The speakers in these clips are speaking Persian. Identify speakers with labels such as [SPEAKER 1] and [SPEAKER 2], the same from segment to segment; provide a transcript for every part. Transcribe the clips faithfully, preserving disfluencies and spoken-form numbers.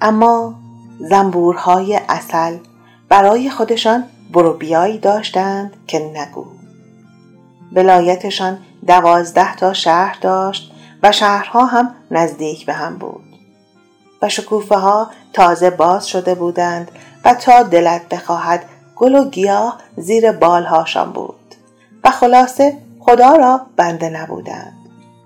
[SPEAKER 1] اما زنبورهای عسل برای خودشان برو بیایی داشتند که نگو. ولایتشان دوازده تا شهر داشت و شهرها هم نزدیک به هم بود و شکوفه ها تازه باز شده بودند و تا دلت بخواهد گل و گیاه زیر بالهاشان بود و خلاصه خدا را بنده نبودند.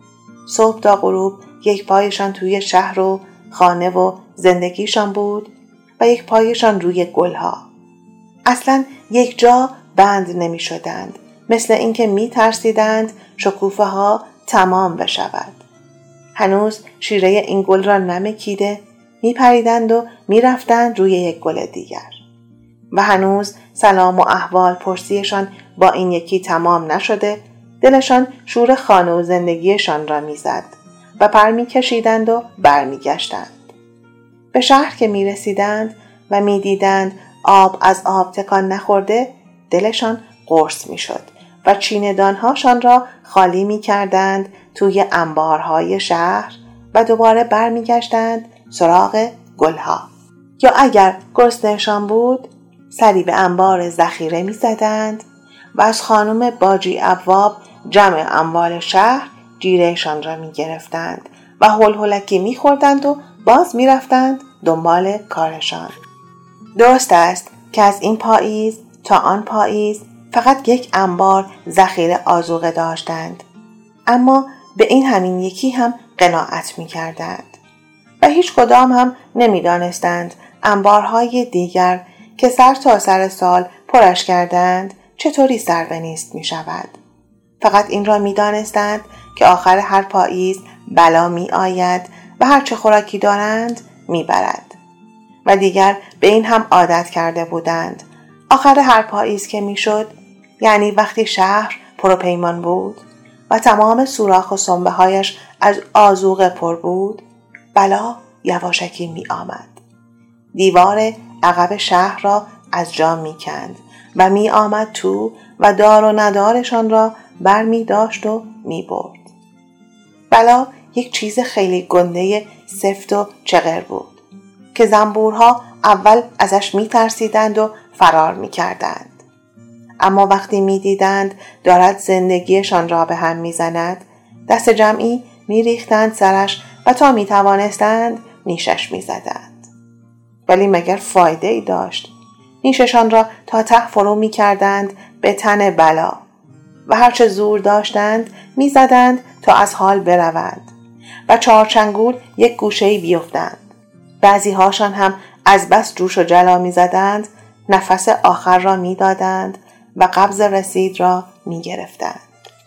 [SPEAKER 1] صبح تا غروب یک پایشان توی شهر و خانه و زندگیشان بود و یک پایشان روی گلها. اصلا یک جا بند نمی شدند، مثل اینکه می ترسیدند شکوفه ها تمام بشود. هنوز شیره این گل را نمکیده می پریدند و می رفتند روی یک گل دیگر و هنوز سلام و احوال پرسیشان با این یکی تمام نشده دلشان شور خانه و زندگیشان را می زد و پر می کشیدند و بر می گشتند. به شهر که می رسیدند و می دیدند آب از آب تکان نخورده دلشان قرص می شد و چینه‌دانهاشان را خالی می کردند توی انبارهای شهر و دوباره بر می گشتند سراغ گلها. یا اگر گرسنه‌شان بود سری به انبار ذخیره می زدند و از خانم باجی ابواب جمع اموال شهر جیرهشان را می گرفتند و هول هولکی می خوردند و باز می رفتند دنبال کارشان. درست است که از این پاییز تا آن پاییز فقط یک انبار ذخیره آذوقه داشتند، اما به این همین یکی هم قناعت می کردند و هیچ کدام هم نمی دانستند انبارهای دیگر که سر تا سر سال پرش کردند چطوری سر به نیست می شود. فقط این را می دانستند که آخر هر پاییز بلا می آید و هر چه خوراکی دارند می برد و دیگر به این هم عادت کرده بودند. آخر هر پاییز که می شد، یعنی وقتی شهر پروپیمان بود و تمام سوراخ و سنبه هایش از آذوقه پر بود، بلا یواشکی می آمد. دیوار عقب شهر را از جا می کند و می آمد تو و دار و ندارشان را بر می داشت و می برد. بلا یک چیز خیلی گنده سفت و چغر بود که زنبورها اول ازش می ترسیدند و فرار می کردند. اما وقتی می دیدند دارد زندگیشان را به هم می زند، دست جمعی می ریختند سرش و تا می توانستند نیشش می زدند. ولی مگر فایده ای داشت؟ نیششان را تا ته فرو می کردند به تن بلا و هرچه زور داشتند می زدند تا از حال برود و چهارچنگول یک گوشه‌ای بیفتند. بعضی هاشان هم از بس جوش و جلا می زدند، نفس آخر را می دادند و قبض رسید را می گرفتند.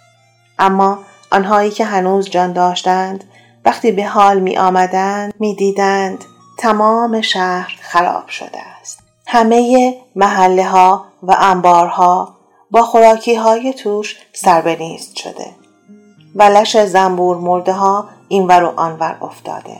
[SPEAKER 1] اما آنهایی که هنوز جان داشتند وقتی به حال می آمدند می دیدند تمام شهر خراب شده است. همه محله ها و انبارها با خوراکی های توش سر به نیست شده و لش زنبور مرده ها اینور و آنور افتاده.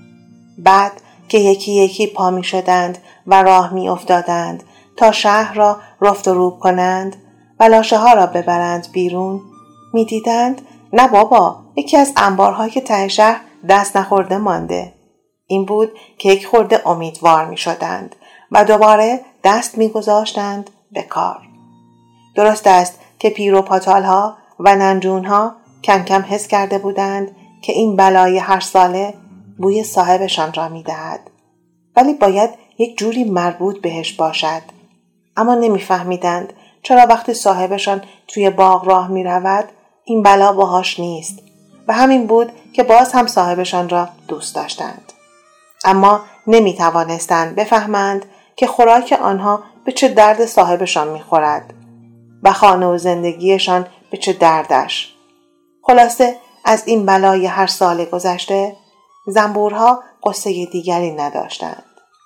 [SPEAKER 1] بعد که یکی یکی پا می شدند و راه می افتادند تا شهر را رفت و روب کنند و لاشه ها را ببرند بیرون، می دیدند نه بابا، یکی از انبارها که ته شهر دست نخورده مانده. این بود که یک خورده امیدوار می شدند و دوباره دست می گذاشتند به کار. درست است که پیر و پاتال ها و ننجون ها کم کم حس کرده بودند که این بلای هر ساله بوی صاحبشان را می دهد، ولی باید یک جوری مربوط بهش باشد. اما نمی فهمیدند چرا وقتی صاحبشان توی باغ راه می رود این بلا باهاش نیست و همین بود که باز هم صاحبشان را دوست داشتند. اما نمی توانستند بفهمند که خوراک آنها به چه درد صاحبشان می خورد و خانه و زندگیشان به چه دردش. خلاصه از این بلای هر سال گذشته زنبورها قصه دیگری نداشتند.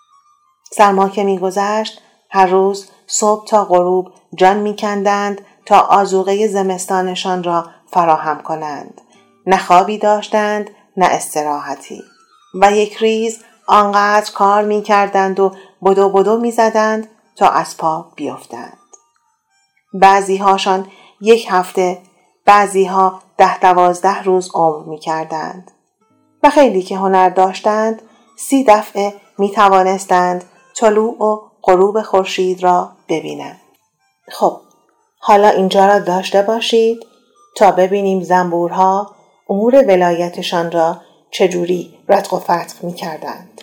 [SPEAKER 1] سرما که می گذشت هر روز صبح تا غروب جان می کندند تا آذوقه زمستانشان را فراهم کنند. نه خوابی داشتند نه استراحتی و یک ریز آنقدر کار می کردند و بدو بدو می زدند تا از پا بیفتند. بعضی هاشان یک هفته، بعضی ها ده دوازده روز عمر می کردند و خیلی که هنر داشتند سی دفعه می توانستند طلوع و غروب خورشید را ببینند. خب حالا اینجا را داشته باشید تا ببینیم زنبورها امور ولایتشان را چجوری رتق و فتق می کردند.